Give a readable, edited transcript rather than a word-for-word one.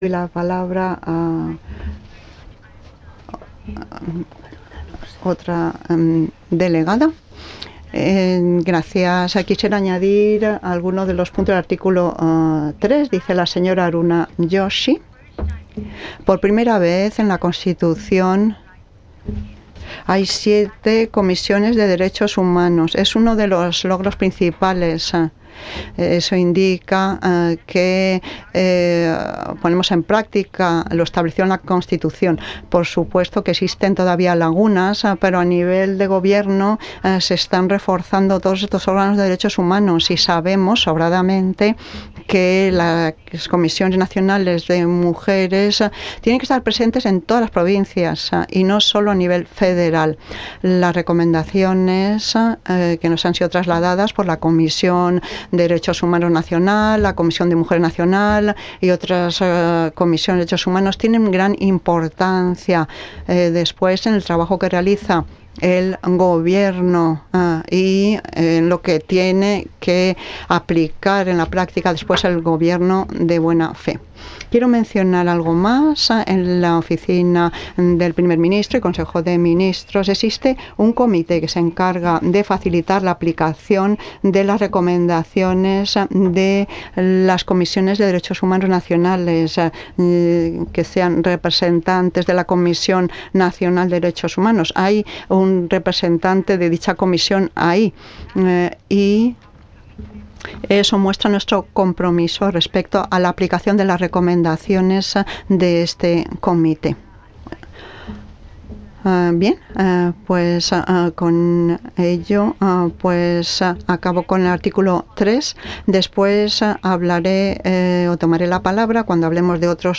La palabra a otra delegada. Gracias. Quisiera añadir algunos de los puntos del artículo 3. Dice la señora Aruna Joshi. Por primera vez en la Constitución hay 7 comisiones de derechos humanos. Es uno de los logros principales. Eso indica que ponemos en práctica lo establecido en la Constitución. Por supuesto que existen todavía lagunas, pero a nivel de gobierno se están reforzando todos estos órganos de derechos humanos y sabemos sobradamente que las comisiones nacionales de mujeres tienen que estar presentes en todas las provincias y no solo a nivel federal. Las recomendaciones que nos han sido trasladadas por la Comisión de Derechos Humanos Nacional, la Comisión de Mujeres Nacional y otras comisiones de derechos humanos tienen gran importancia después en el trabajo que realiza el gobierno y lo que tiene que aplicar en la práctica después el gobierno de buena fe. Quiero mencionar algo más. En la oficina del primer ministro y Consejo de Ministros existe un comité que se encarga de facilitar la aplicación de las recomendaciones de las comisiones de derechos humanos nacionales, que sean representantes de la Comisión Nacional de Derechos Humanos. Hay un representante de dicha comisión ahí y eso muestra nuestro compromiso respecto a la aplicación de las recomendaciones de este comité. Bien, pues con ello acabo con el artículo 3. Después hablaré o tomaré la palabra cuando hablemos de otros